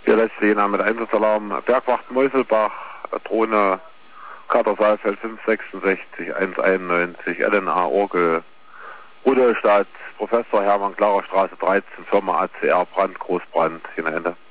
Hier letztlich Name mit Einsatzsalarm Bergwacht Meuselbach, Drohne Kater Saalfeld 566 191 LNA Orgel Rudolstadt Professor Hermann Klarer Straße 13 Firma ACR Brand Großbrand. Hier Ende.